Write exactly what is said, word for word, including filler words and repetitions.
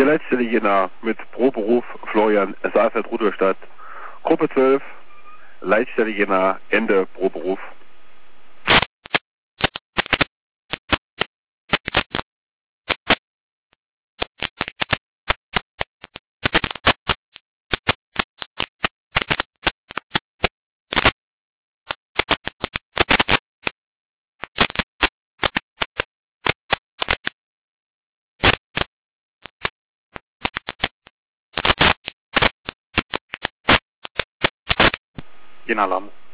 Hier Leitstelle Jena mit pro Beruf Florian Saalfeld-Rudolstadt. Gruppe zwölf, Leitstelle Jena, Ende pro Beruf. Jena Alarm.